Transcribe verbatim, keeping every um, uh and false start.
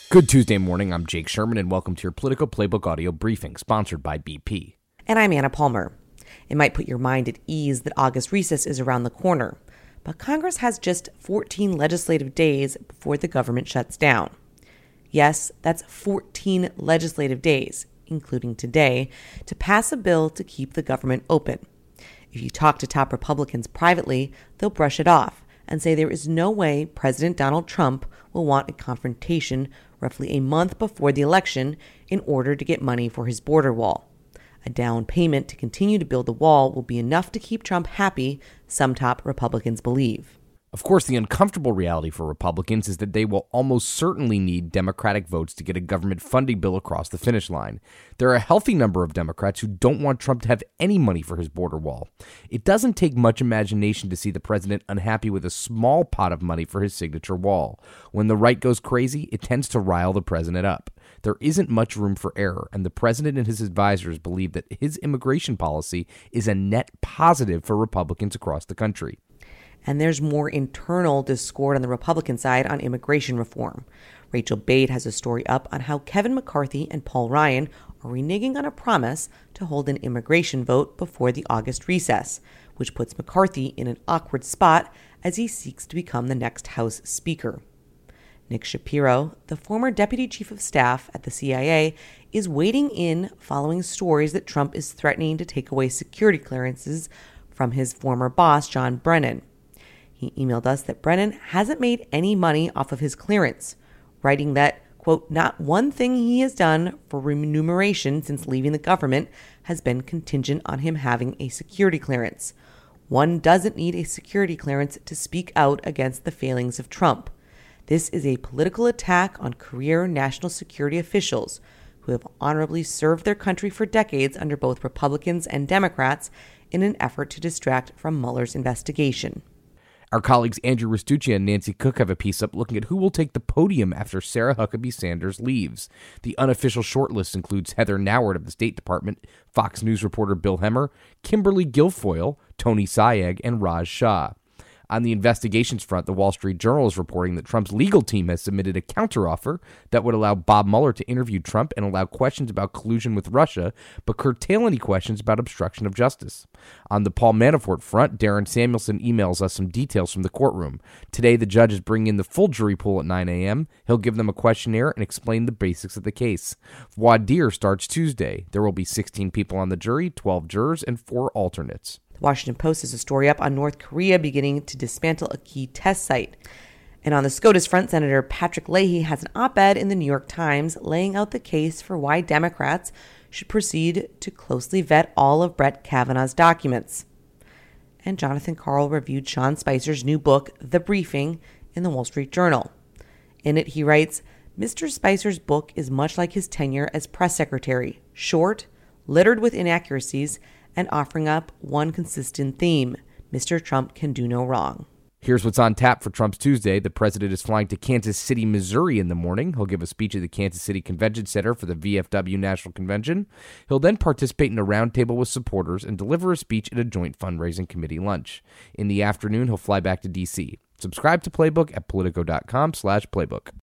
Good Tuesday morning, I'm Jake Sherman, and welcome to your Politico Playbook audio briefing, sponsored by B P. And I'm Anna Palmer. It might put your mind at ease that August recess is around the corner, but Congress has just fourteen legislative days before the government shuts down. Yes, that's fourteen legislative days, including today, to pass a bill to keep the government open. If you talk to top Republicans privately, they'll brush it off and say there is no way President Donald Trump will want a confrontation roughly a month before the election in order to get money for his border wall. A down payment to continue to build the wall will be enough to keep Trump happy, some top Republicans believe. Of course, the uncomfortable reality for Republicans is that they will almost certainly need Democratic votes to get a government funding bill across the finish line. There are a healthy number of Democrats who don't want Trump to have any money for his border wall. It doesn't take much imagination to see the president unhappy with a small pot of money for his signature wall. When the right goes crazy, it tends to rile the president up. There isn't much room for error, and the president and his advisors believe that his immigration policy is a net positive for Republicans across the country. And there's more internal discord on the Republican side on immigration reform. Rachel Bade has a story up on how Kevin McCarthy and Paul Ryan are reneging on a promise to hold an immigration vote before the August recess, which puts McCarthy in an awkward spot as he seeks to become the next House Speaker. Nick Shapiro, the former deputy chief of staff at the C I A, is wading in following stories that Trump is threatening to take away security clearances from his former boss, John Brennan. He emailed us that Brennan hasn't made any money off of his clearance, writing that, quote, not one thing he has done for remuneration since leaving the government has been contingent on him having a security clearance. One doesn't need a security clearance to speak out against the failings of Trump. This is a political attack on career national security officials who have honorably served their country for decades under both Republicans and Democrats in an effort to distract from Mueller's investigation. Our colleagues Andrew Rastuccia and Nancy Cook have a piece up looking at who will take the podium after Sarah Huckabee Sanders leaves. The unofficial shortlist includes Heather Nauert of the State Department, Fox News reporter Bill Hemmer, Kimberly Guilfoyle, Tony Sayegh, and Raj Shah. On the investigations front, the Wall Street Journal is reporting that Trump's legal team has submitted a counteroffer that would allow Bob Mueller to interview Trump and allow questions about collusion with Russia, but curtail any questions about obstruction of justice. On the Paul Manafort front, Darren Samuelson emails us some details from the courtroom. Today, the judge is bringing in the full jury pool at nine a.m. He'll give them a questionnaire and explain the basics of the case. Voir dire starts Tuesday. There will be sixteen people on the jury, twelve jurors, and four alternates. Washington Post has a story up on North Korea beginning to dismantle a key test site. And on the SCOTUS front, Senator Patrick Leahy has an op-ed in the New York Times laying out the case for why Democrats should proceed to closely vet all of Brett Kavanaugh's documents. And Jonathan Karl reviewed Sean Spicer's new book, The Briefing, in the Wall Street Journal. In it, he writes, Mister Spicer's book is much like his tenure as press secretary, short, littered with inaccuracies, and offering up one consistent theme: Mister Trump can do no wrong. Here's what's on tap for Trump's Tuesday. The president is flying to Kansas City, Missouri in the morning. He'll give a speech at the Kansas City Convention Center for the V F W National Convention. He'll then participate in a roundtable with supporters and deliver a speech at a joint fundraising committee lunch. In the afternoon, he'll fly back to D C. Subscribe to Playbook at politico.com slash playbook.